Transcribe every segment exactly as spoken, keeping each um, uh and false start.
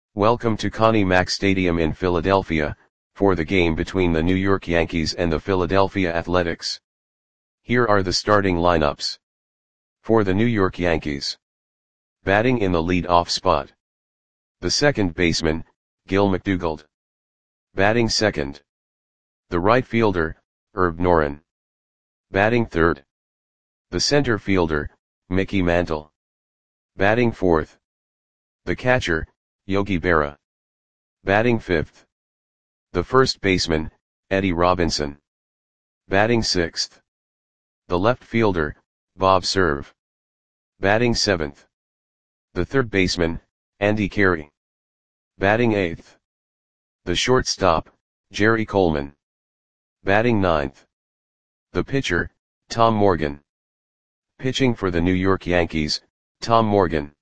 Welcome to Connie Mack Stadium in Philadelphia, for the game between the New York Yankees and the Philadelphia Athletics. Here are the starting lineups. For the New York Yankees. Batting in the lead-off spot. The second baseman, Gil McDougald. Batting second. The right fielder, Herb Noren. Batting third. The center fielder, Mickey Mantle. Batting fourth. The catcher, Yogi Berra. Batting fifth. The first baseman, Eddie Robinson. Batting sixth. The left fielder, Bob Cerv. Batting seventh. The third baseman, Andy Carey. Batting eighth. The shortstop, Jerry Coleman. Batting ninth. The pitcher, Tom Morgan. Pitching for the New York Yankees, Tom Morgan.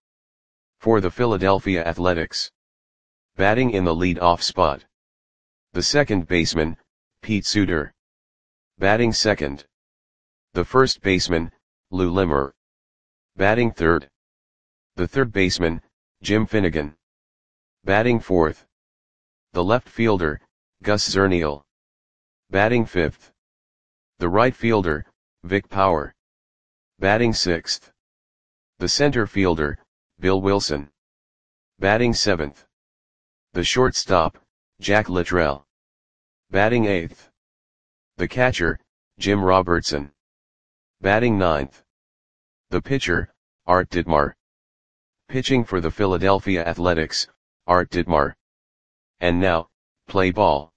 For the Philadelphia Athletics. Batting in the lead-off spot. The second baseman, Pete Suter. Batting second. The first baseman, Lou Limmer. Batting third. The third baseman, Jim Finnegan. Batting fourth. The left fielder, Gus Zernial. Batting fifth. The right fielder, Vic Power. Batting sixth. The center fielder, Bill Wilson. Batting seventh. The shortstop, Jack Luttrell. Batting eighth. The catcher, Jim Robertson. Batting ninth. The pitcher, Art Ditmar. Pitching for the Philadelphia Athletics, Art Ditmar. And now, play ball.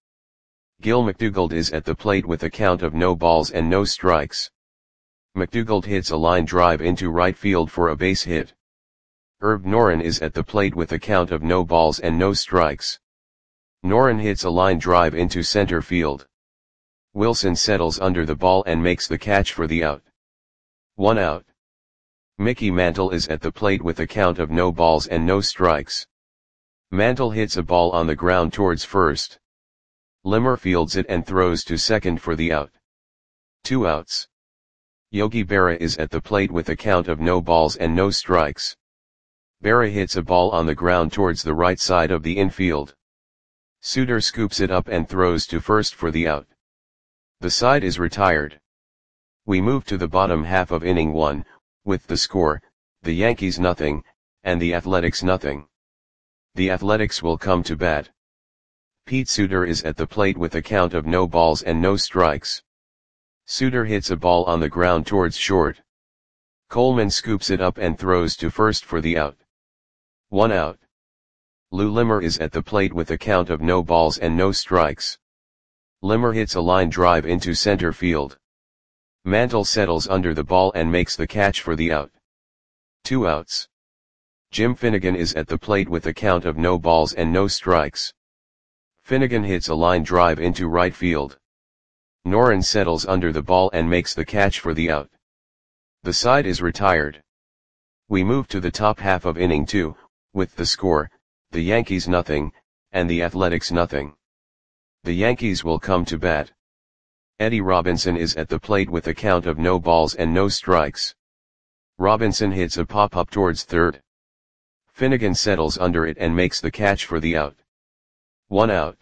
Gil McDougald is at the plate with a count of no balls and no strikes. McDougald hits a line drive into right field for a base hit. Herb Noren is at the plate with a count of no balls and no strikes. Noren hits a line drive into center field. Wilson settles under the ball and makes the catch for the out. One out. Mickey Mantle is at the plate with a count of no balls and no strikes. Mantle hits a ball on the ground towards first. Limmer fields it and throws to second for the out. Two outs. Yogi Berra is at the plate with a count of no balls and no strikes. Berra hits a ball on the ground towards the right side of the infield. Suter scoops it up and throws to first for the out. The side is retired. We move to the bottom half of inning one, with the score, the Yankees nothing, and the Athletics nothing. The Athletics will come to bat. Pete Suter is at the plate with a count of no balls and no strikes. Suter hits a ball on the ground towards short. Coleman scoops it up and throws to first for the out. One out. Lou Limmer is at the plate with a count of no balls and no strikes. Limmer hits a line drive into center field. Mantle settles under the ball and makes the catch for the out. Two outs. Jim Finnegan is at the plate with a count of no balls and no strikes. Finnegan hits a line drive into right field. Noren settles under the ball and makes the catch for the out. The side is retired. We move to the top half of inning two, with the score, the Yankees nothing, and the Athletics nothing. The Yankees will come to bat. Eddie Robinson is at the plate with a count of no balls and no strikes. Robinson hits a pop-up towards third. Finnegan settles under it and makes the catch for the out. One out.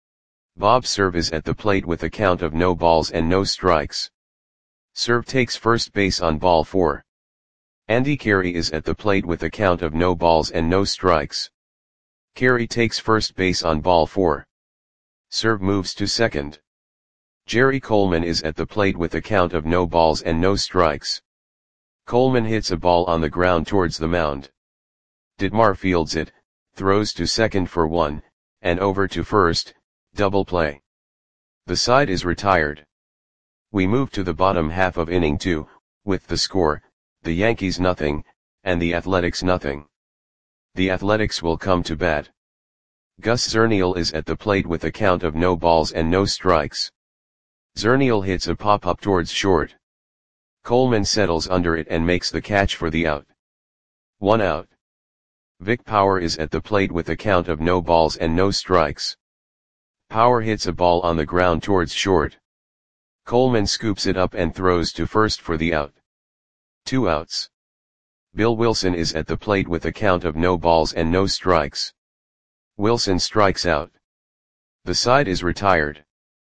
Bob Cerv is at the plate with a count of no balls and no strikes. Cerv takes first base on ball four. Andy Carey is at the plate with a count of no balls and no strikes. Carey takes first base on ball four. Cerv moves to second. Jerry Coleman is at the plate with a count of no balls and no strikes. Coleman hits a ball on the ground towards the mound. Ditmar fields it, throws to second for one, and over to first, double play. The side is retired. We move to the bottom half of inning two, with the score, the Yankees nothing, and the Athletics nothing. The Athletics will come to bat. Gus Zernial is at the plate with a count of no balls and no strikes. Zernial hits a pop-up towards short. Coleman settles under it and makes the catch for the out. One out. Vic Power is at the plate with a count of no balls and no strikes. Power hits a ball on the ground towards short. Coleman scoops it up and throws to first for the out. Two outs. Bill Wilson is at the plate with a count of no balls and no strikes. Wilson strikes out. The side is retired.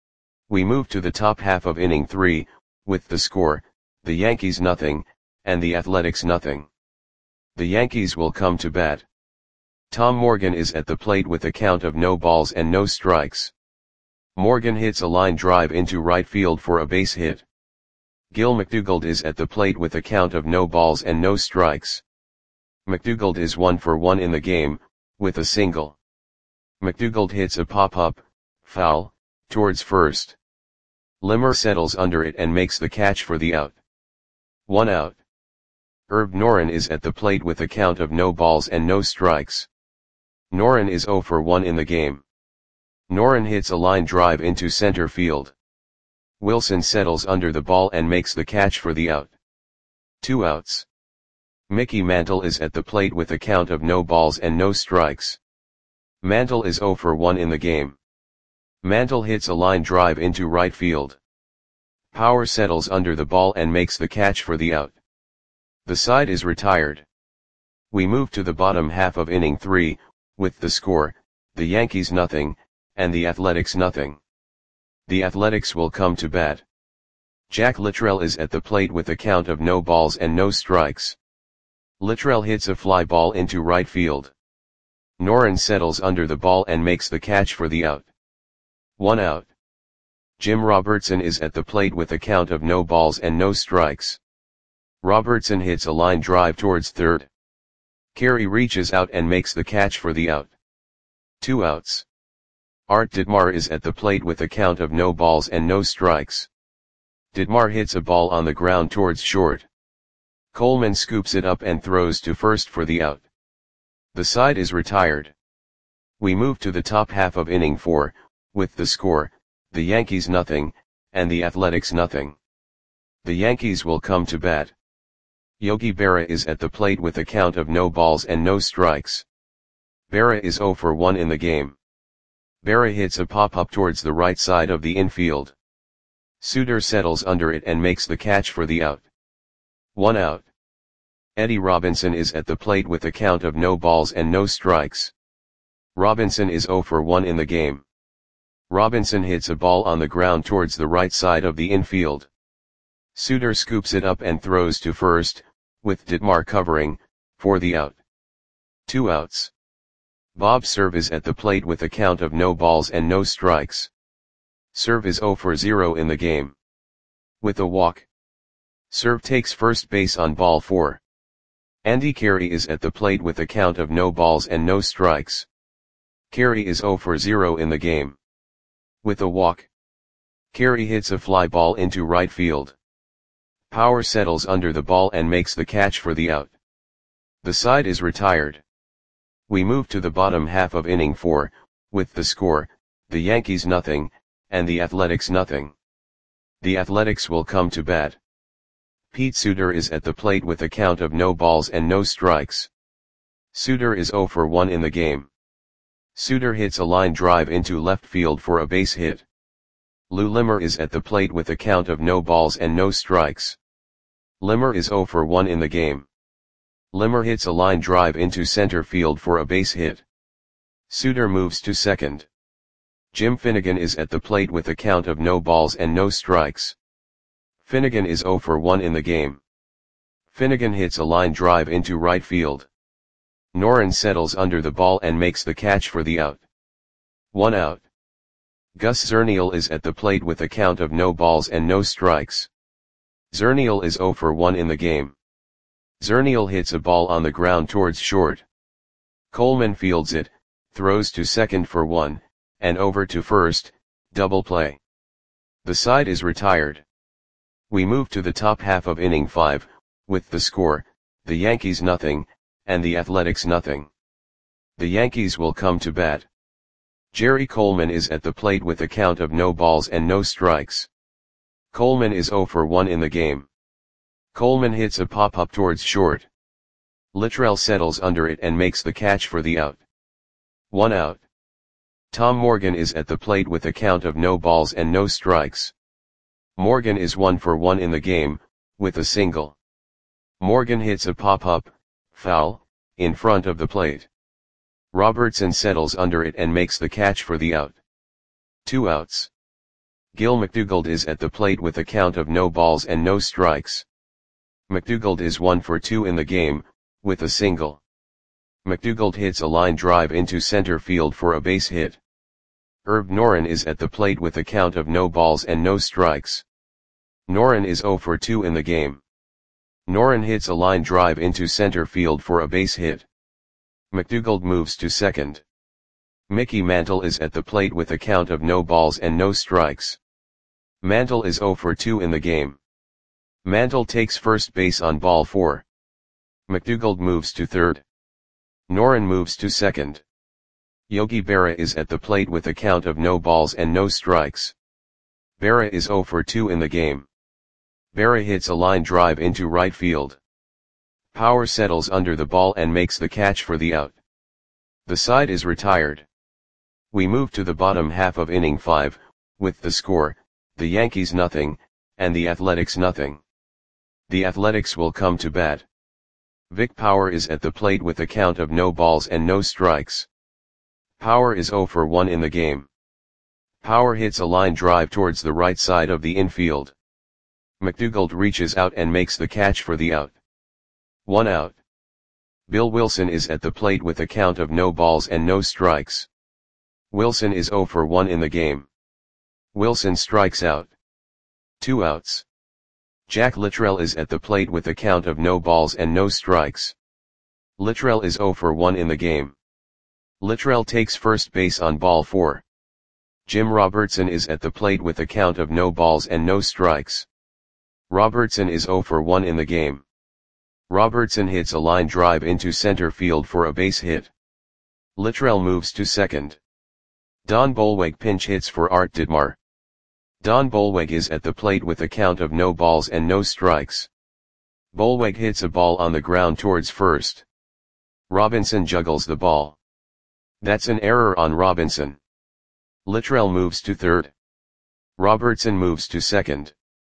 We move to the top half of inning three, with the score, the Yankees nothing, and the Athletics nothing. The Yankees will come to bat. Tom Morgan is at the plate with a count of no balls and no strikes. Morgan hits a line drive into right field for a base hit. Gil McDougald is at the plate with a count of no balls and no strikes. McDougald is one for one in the game, with a single. McDougald hits a pop-up, foul, towards first. Limmer settles under it and makes the catch for the out. One out. Herb Noren is at the plate with a count of no balls and no strikes. Noren is zero for one in the game. Noren hits a line drive into center field. Wilson settles under the ball and makes the catch for the out. Two outs. Mickey Mantle is at the plate with a count of no balls and no strikes. Mantle is zero for one in the game. Mantle hits a line drive into right field. Power settles under the ball and makes the catch for the out. The side is retired. We move to the bottom half of inning three, with the score, the Yankees nothing, and the Athletics nothing. The Athletics will come to bat. Jack Littrell is at the plate with a count of no balls and no strikes. Littrell hits a fly ball into right field. Noren settles under the ball and makes the catch for the out. One out. Jim Robertson is at the plate with a count of no balls and no strikes. Robertson hits a line drive towards third. Carey reaches out and makes the catch for the out. Two outs. Art Ditmar is at the plate with a count of no balls and no strikes. Ditmar hits a ball on the ground towards short. Coleman scoops it up and throws to first for the out. The side is retired. We move to the top half of inning four, with the score, the Yankees nothing, and the Athletics nothing. The Yankees will come to bat. Yogi Berra is at the plate with a count of no balls and no strikes. Berra is zero for one in the game. Berra hits a pop-up towards the right side of the infield. Suter settles under it and makes the catch for the out. One out. Eddie Robinson is at the plate with a count of no balls and no strikes. Robinson is zero for one in the game. Robinson hits a ball on the ground towards the right side of the infield. Suter scoops it up and throws to first, with Ditmar covering, for the out. Two outs. Bob Cerv is at the plate with a count of no balls and no strikes. Cerv is zero for zero in the game. With a walk. Cerv takes first base on ball four. Andy Carey is at the plate with a count of no balls and no strikes. Carey is zero for zero in the game. With a walk. Carey hits a fly ball into right field. Power settles under the ball and makes the catch for the out. The side is retired. We move to the bottom half of inning four, with the score, the Yankees nothing, and the Athletics nothing. The Athletics will come to bat. Pete Suter is at the plate with a count of no balls and no strikes. Suter is zero for one in the game. Suter hits a line drive into left field for a base hit. Lou Limmer is at the plate with a count of no balls and no strikes. Limmer is zero for one in the game. Limmer hits a line drive into center field for a base hit. Suter moves to second. Jim Finnegan is at the plate with a count of no balls and no strikes. Finnegan is zero for one in the game. Finnegan hits a line drive into right field. Noren settles under the ball and makes the catch for the out. One out. Gus Zernial is at the plate with a count of no balls and no strikes. Zernial is zero for one in the game. Zernial hits a ball on the ground towards short. Coleman fields it, throws to second for one, and over to first, double play. The side is retired. We move to the top half of inning five, with the score, the Yankees nothing, and the Athletics nothing. The Yankees will come to bat. Jerry Coleman is at the plate with a count of no balls and no strikes. Coleman is zero for one in the game. Coleman hits a pop-up towards short. Littrell settles under it and makes the catch for the out. One out. Tom Morgan is at the plate with a count of no balls and no strikes. Morgan is one for one in the game, with a single. Morgan hits a pop-up, foul, in front of the plate. Robertson settles under it and makes the catch for the out. Two outs. Gil McDougald is at the plate with a count of no balls and no strikes. McDougald is one for two in the game, with a single. McDougald hits a line drive into center field for a base hit. Herb Noren is at the plate with a count of no balls and no strikes. Noren is zero for two in the game. Noren hits a line drive into center field for a base hit. McDougald moves to second. Mickey Mantle is at the plate with a count of no balls and no strikes. Mantle is zero for two in the game. Mantle takes first base on ball four. McDougald moves to third. Noren moves to second. Yogi Berra is at the plate with a count of no balls and no strikes. Berra is zero for two in the game. Berra hits a line drive into right field. Power settles under the ball and makes the catch for the out. The side is retired. We move to the bottom half of inning five, with the score, the Yankees nothing, and the Athletics nothing. The Athletics will come to bat. Vic Power is at the plate with a count of no balls and no strikes. Power is zero for one in the game. Power hits a line drive towards the right side of the infield. McDougald reaches out and makes the catch for the out. One out. Bill Wilson is at the plate with a count of no balls and no strikes. Wilson is zero for one in the game. Wilson strikes out. Two outs. Jack Littrell is at the plate with a count of no balls and no strikes. Littrell is zero for one in the game. Littrell takes first base on ball four. Jim Robertson is at the plate with a count of no balls and no strikes. Robertson is zero for one in the game. Robertson hits a line drive into center field for a base hit. Littrell moves to second. Don Bolweg pinch hits for Art Didmar. Don Bolweg is at the plate with a count of no balls and no strikes. Bolweg hits a ball on the ground towards first. Robinson juggles the ball. That's an error on Robinson. Littrell moves to third. Robertson moves to second.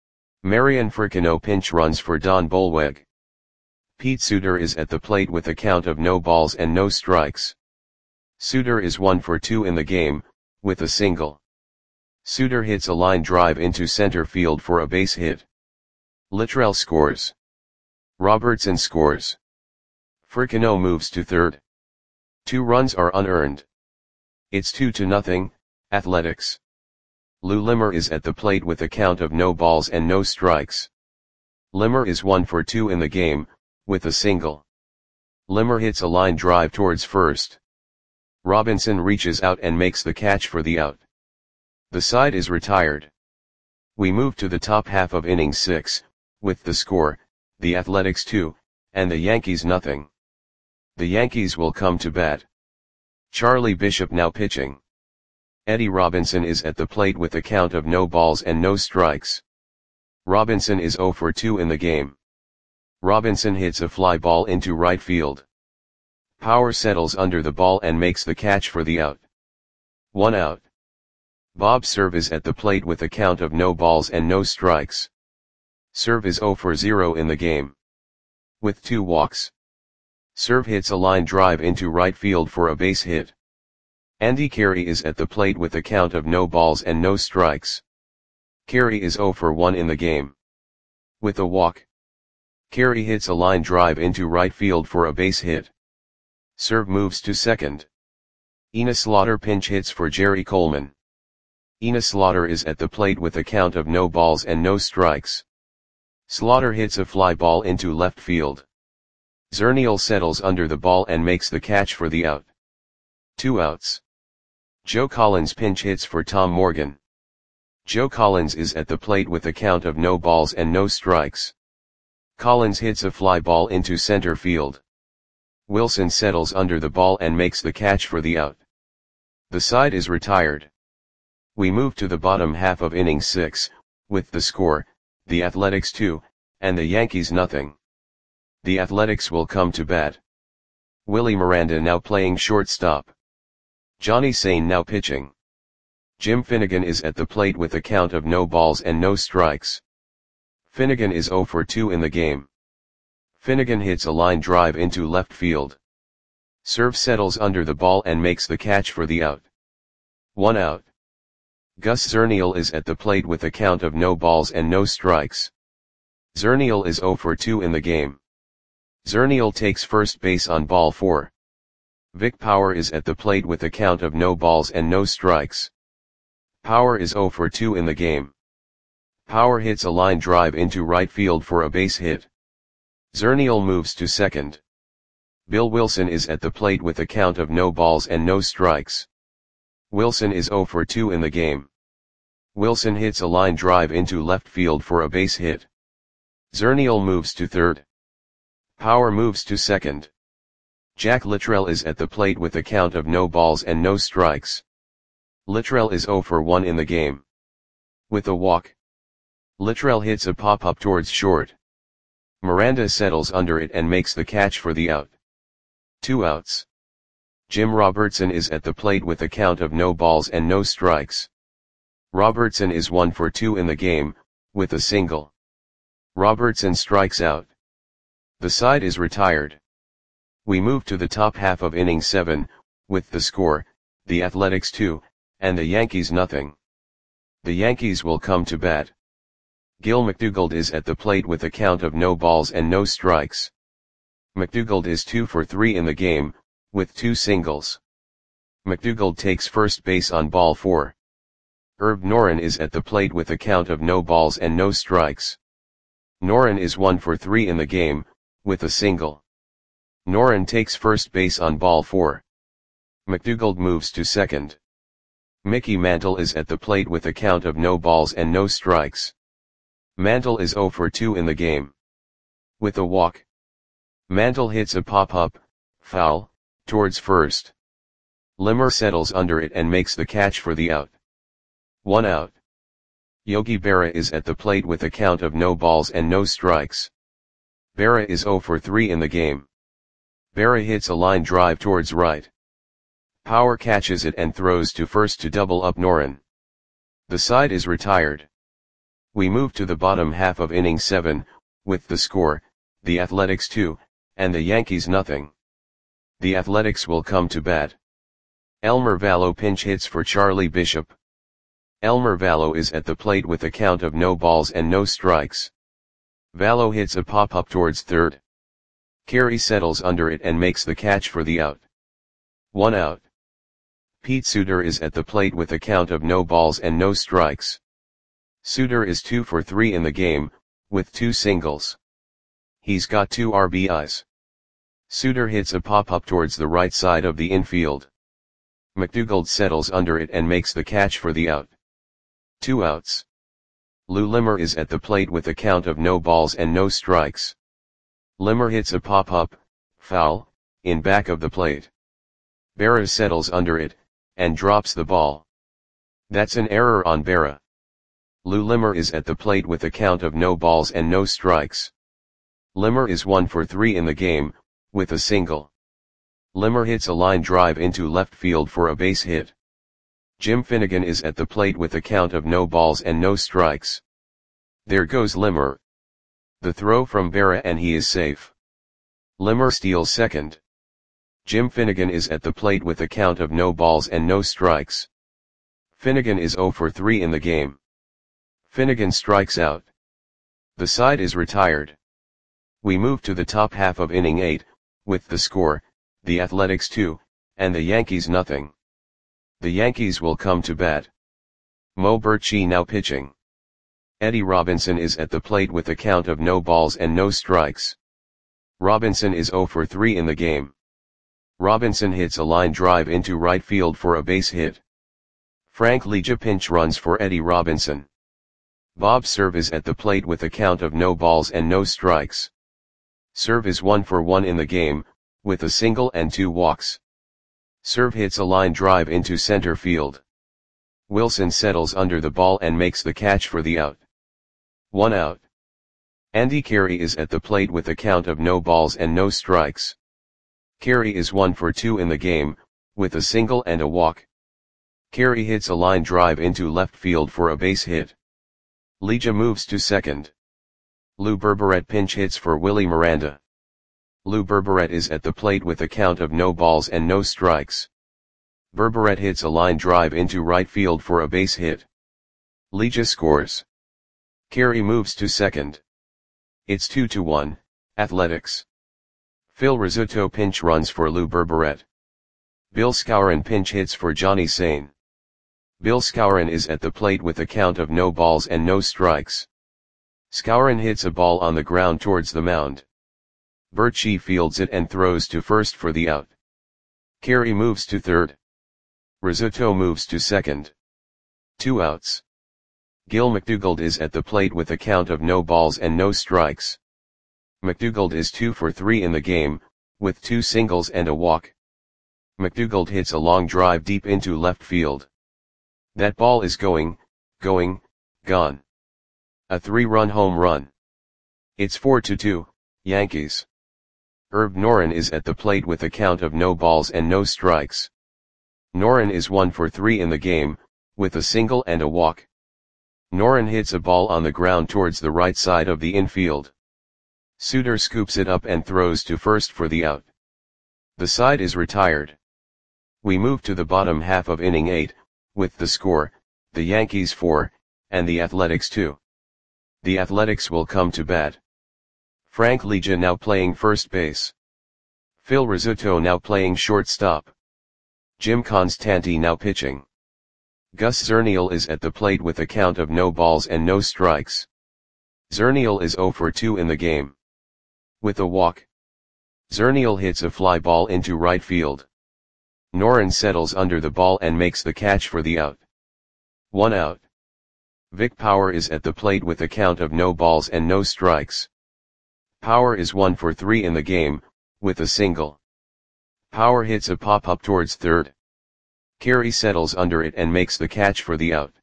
Marian Fricino pinch runs for Don Bolweg. Pete Suter is at the plate with a count of no balls and no strikes. Suter is one for two in the game, with a single. Suter hits a line drive into center field for a base hit. Littrell scores. Robertson scores. Fricino moves to third. Two runs are unearned. It's two to nothing, Athletics. Lou Limmer is at the plate with a count of no balls and no strikes. Limmer is one for two in the game, with a single. Limmer hits a line drive towards first. Robinson reaches out and makes the catch for the out. The side is retired. We move to the top half of inning six, with the score, the Athletics two, and the Yankees nothing. The Yankees will come to bat. Charlie Bishop now pitching. Eddie Robinson is at the plate with a count of no balls and no strikes. Robinson is zero for two in the game. Robinson hits a fly ball into right field. Power settles under the ball and makes the catch for the out. One out. Bob Cerv is at the plate with a count of no balls and no strikes. Cerv is zero for zero in the game. With two walks. Cerv hits a line drive into right field for a base hit. Andy Carey is at the plate with a count of no balls and no strikes. Carey is zero for one in the game. With a walk. Carey hits a line drive into right field for a base hit. Cerv moves to second. Ina Slaughter pinch hits for Jerry Coleman. Ina Slaughter is at the plate with a count of no balls and no strikes. Slaughter hits a fly ball into left field. Zernial settles under the ball and makes the catch for the out. Two outs. Joe Collins pinch hits for Tom Morgan. Joe Collins is at the plate with a count of no balls and no strikes. Collins hits a fly ball into center field. Wilson settles under the ball and makes the catch for the out. The side is retired. We move to the bottom half of inning six, with the score, the Athletics two, and the Yankees nothing. The Athletics will come to bat. Willie Miranda now playing shortstop. Johnny Sane now pitching. Jim Finnegan is at the plate with a count of no balls and no strikes. Finnegan is zero for two in the game. Finnegan hits a line drive into left field. Serve settles under the ball and makes the catch for the out. One out. Gus Zernial is at the plate with a count of no balls and no strikes. Zernial is zero for two in the game. Zernial takes first base on ball four. Vic Power is at the plate with a count of no balls and no strikes. Power is zero for two in the game. Power hits a line drive into right field for a base hit. Zernial moves to second. Bill Wilson is at the plate with a count of no balls and no strikes. Wilson is zero for two in the game. Wilson hits a line drive into left field for a base hit. Zernial moves to third. Power moves to second. Jack Littrell is at the plate with a count of no balls and no strikes. Littrell is zero for one in the game. With a walk, Littrell hits a pop-up towards short. Miranda settles under it and makes the catch for the out. Two outs. Jim Robertson is at the plate with a count of no balls and no strikes. Robertson is one for two in the game, with a single. Robertson strikes out. The side is retired. We move to the top half of inning seven, with the score, the Athletics two, and the Yankees nothing. The Yankees will come to bat. Gil McDougald is at the plate with a count of no balls and no strikes. McDougald is two for three in the game, with two singles. McDougald takes first base on ball four. Herb Noren is at the plate with a count of no balls and no strikes. Noren is one for three in the game, with a single. Noren takes first base on ball four. McDougald moves to second. Mickey Mantle is at the plate with a count of no balls and no strikes. Mantle is zero for two in the game. With a walk, Mantle hits a pop-up, foul, towards first. Limmer settles under it and makes the catch for the out. One out. Yogi Berra is at the plate with a count of no balls and no strikes. Berra is zero for three in the game. Berra hits a line drive towards right. Power catches it and throws to first to double up Noren. The side is retired. We move to the bottom half of inning seven, with the score, the Athletics two, and the Yankees nothing. The Athletics will come to bat. Elmer Vallo pinch hits for Charlie Bishop. Elmer Vallo is at the plate with a count of no balls and no strikes. Vallo hits a pop-up towards third. Carey settles under it and makes the catch for the out. One out. Pete Suter is at the plate with a count of no balls and no strikes. Suter is two for three in the game, with two singles. He's got two R B Is. Suter hits a pop-up towards the right side of the infield. McDougald settles under it and makes the catch for the out. Two outs. Lou Limmer is at the plate with a count of no balls and no strikes. Limmer hits a pop-up, foul, in back of the plate. Berra settles under it, and drops the ball. That's an error on Berra. Lou Limmer is at the plate with a count of no balls and no strikes. Limmer is one for three in the game, with a single. Limmer hits a line drive into left field for a base hit. Jim Finnegan is at the plate with a count of no balls and no strikes. There goes Limmer. The throw from Berra and he is safe. Limmer steals second. Jim Finnegan is at the plate with a count of no balls and no strikes. Finnegan is zero for three in the game. Finnegan strikes out. The side is retired. We move to the top half of inning eight, with the score, the Athletics two, and the Yankees nothing. The Yankees will come to bat. Mo Birchie now pitching. Eddie Robinson is at the plate with a count of no balls and no strikes. Robinson is zero for three in the game. Robinson hits a line drive into right field for a base hit. Frank Legia pinch runs for Eddie Robinson. Bob Cerv is at the plate with a count of no balls and no strikes. Cerv is one for one in the game, with a single and two walks. Cerv hits a line drive into center field. Wilson settles under the ball and makes the catch for the out. One out. Andy Carey is at the plate with a count of no balls and no strikes. Carey is one for two in the game, with a single and a walk. Carey hits a line drive into left field for a base hit. Legia moves to second. Lou Berberet pinch hits for Willie Miranda. Lou Berberet is at the plate with a count of no balls and no strikes. Berberet hits a line drive into right field for a base hit. Legia scores. Carey moves to second. It's two to one, Athletics. Phil Rizzuto pinch runs for Lou Berberet. Bill Skowron pinch hits for Johnny Sain. Bill Skowron is at the plate with a count of no balls and no strikes. Skowron hits a ball on the ground towards the mound. Bert Shee fields it and throws to first for the out. Carey moves to third. Rizzuto moves to second. Two outs. Gil McDougald is at the plate with a count of no balls and no strikes. McDougald is two for three in the game, with two singles and a walk. McDougald hits a long drive deep into left field. That ball is going, going, gone. A three-run home run. It's four to two, Yankees. Herb Noren is at the plate with a count of no balls and no strikes. Noren is one for three in the game, with a single and a walk. Noren hits a ball on the ground towards the right side of the infield. Suter scoops it up and throws to first for the out. The side is retired. We move to the bottom half of inning eight, with the score, the Yankees four, and the Athletics two. The Athletics will come to bat. Frank Legia now playing first base. Phil Rizzuto now playing shortstop. Jim Constanti now pitching. Gus Zernial is at the plate with a count of no balls and no strikes. Zernial is zero for two in the game. With a walk. Zernial hits a fly ball into right field. Noren settles under the ball and makes the catch for the out. One out. Vic Power is at the plate with a count of no balls and no strikes. Power is one for three in the game, with a single. Power hits a pop-up towards third. Carey settles under it and makes the catch for the out.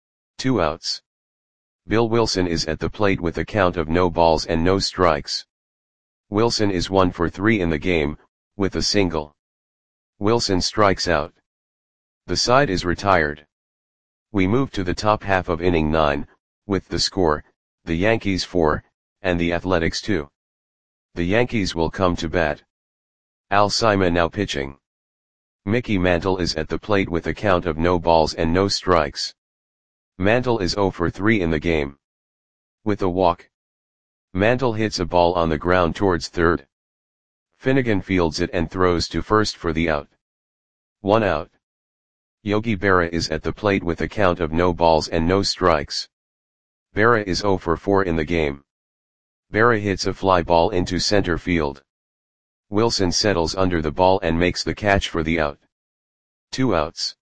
Two outs. Bill Wilson is at the plate with a count of no balls and no strikes. Wilson is one for three in the game, with a single. Wilson strikes out. The side is retired. We move to the top half of inning nine, with the score, the Yankees four, and the Athletics two. The Yankees will come to bat. Al Sima now pitching. Mickey Mantle is at the plate with a count of no balls and no strikes. Mantle is zero for three in the game. With a walk. Mantle hits a ball on the ground towards third. Finnegan fields it and throws to first for the out. One out. Yogi Berra is at the plate with a count of no balls and no strikes. Berra is zero for four in the game. Berra hits a fly ball into center field. Wilson settles under the ball and makes the catch for the out. Two outs.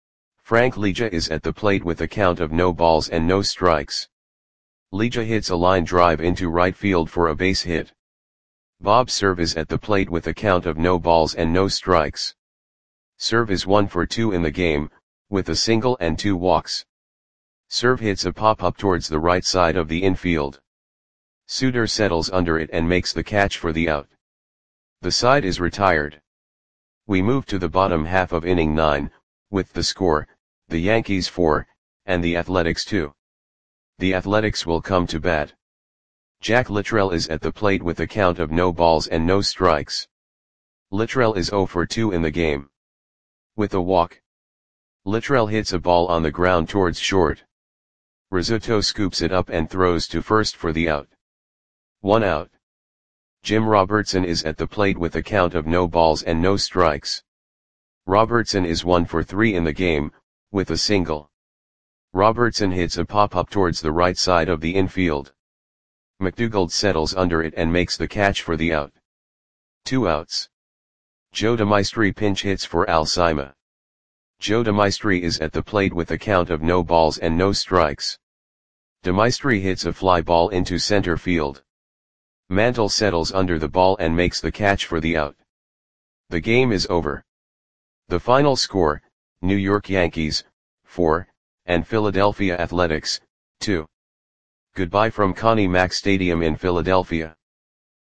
Frank Legia is at the plate with a count of no balls and no strikes. Legia hits a line drive into right field for a base hit. Bob Cerv is at the plate with a count of no balls and no strikes. Cerv is one for two in the game, with a single and two walks. Cerv hits a pop-up towards the right side of the infield. Suter settles under it and makes the catch for the out. The side is retired. We move to the bottom half of inning nine, with the score, the Yankees four, and the Athletics two. The Athletics will come to bat. Jack Littrell is at the plate with a count of no balls and no strikes. Littrell is zero for two in the game. With a walk. Littrell hits a ball on the ground towards short. Rizzuto scoops it up and throws to first for the out. One out. Jim Robertson is at the plate with a count of no balls and no strikes. Robertson is one for three in the game, with a single. Robertson hits a pop-up towards the right side of the infield. McDougald settles under it and makes the catch for the out. Two outs. Joe DeMaestri pinch hits for Al Sima. Joe DeMaestri is at the plate with a count of no balls and no strikes. DeMaestri hits a fly ball into center field. Mantle settles under the ball and makes the catch for the out. The game is over. The final score, New York Yankees, four, and Philadelphia Athletics, two. Goodbye from Connie Mack Stadium in Philadelphia.